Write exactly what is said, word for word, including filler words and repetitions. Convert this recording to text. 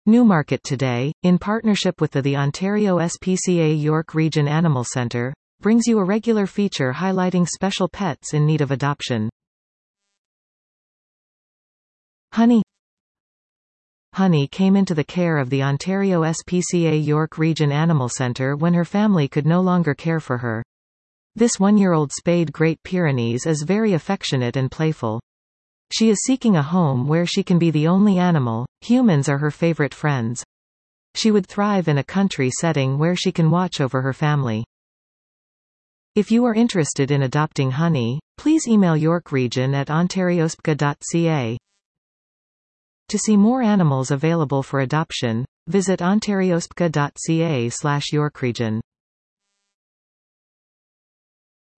Newmarket Today, in partnership with the, the Ontario S P C A York Region Animal Centre, brings you a regular feature highlighting special pets in need of adoption. Honey. Honey came into the care of the Ontario S P C A York Region Animal Centre when her family could no longer care for her. This one-year-old spayed Great Pyrenees is very affectionate and playful. She is seeking a home where she can be the only animal. Humans are her favorite friends. She would thrive in a country setting where she can watch over her family. If you are interested in adopting Honey, please email York Region at ontariosp dot c a. To see more animals available for adoption, visit ontariosp dot c a slash York Region.